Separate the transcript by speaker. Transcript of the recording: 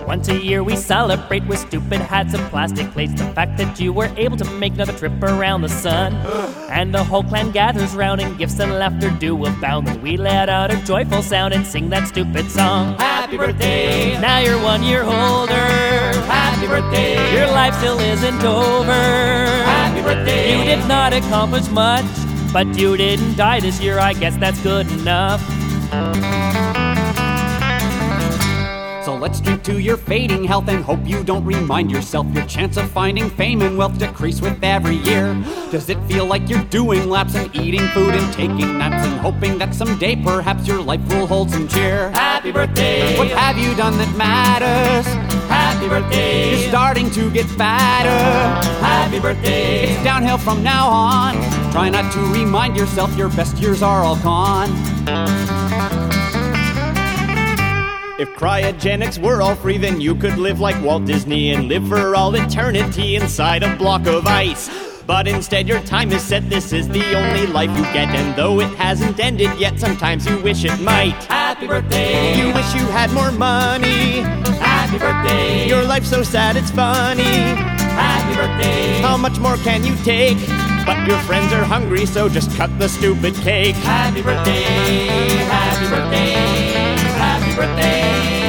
Speaker 1: Once a year we celebrate with stupid hats and plastic plates. The fact that you were able to make another trip around the sun. And the whole clan gathers round and gifts and laughter do abound. And we let out a joyful sound and sing that stupid song. Happy birthday! Now you're 1 year older. Happy birthday! Your life still isn't over. Happy birthday! You did not accomplish much, but you didn't die this year. I guess that's good enough.
Speaker 2: So let's drink to your fading health and hope you don't remind yourself your chance of finding fame and wealth decrease with every year. Does it feel like you're doing laps and eating food and taking naps and hoping that someday perhaps your life will hold some cheer?
Speaker 1: Happy birthday!
Speaker 2: What have you done that matters?
Speaker 1: Happy birthday!
Speaker 2: You're starting to get fatter.
Speaker 1: Happy birthday!
Speaker 2: It's downhill from now on. Try not to remind yourself your best years are all gone.
Speaker 3: If cryogenics were all free, then you could live like Walt Disney and live for all eternity inside a block of ice. But instead your time is set, this is the only life you get. And though it hasn't ended yet, sometimes you wish it might.
Speaker 1: Happy birthday!
Speaker 3: You wish you had more money.
Speaker 1: Happy birthday!
Speaker 3: Your life's so sad it's funny.
Speaker 1: Happy birthday!
Speaker 3: How much more can you take? But your friends are hungry, so just cut the stupid cake.
Speaker 1: Happy birthday! Happy birthday! Happy birthday!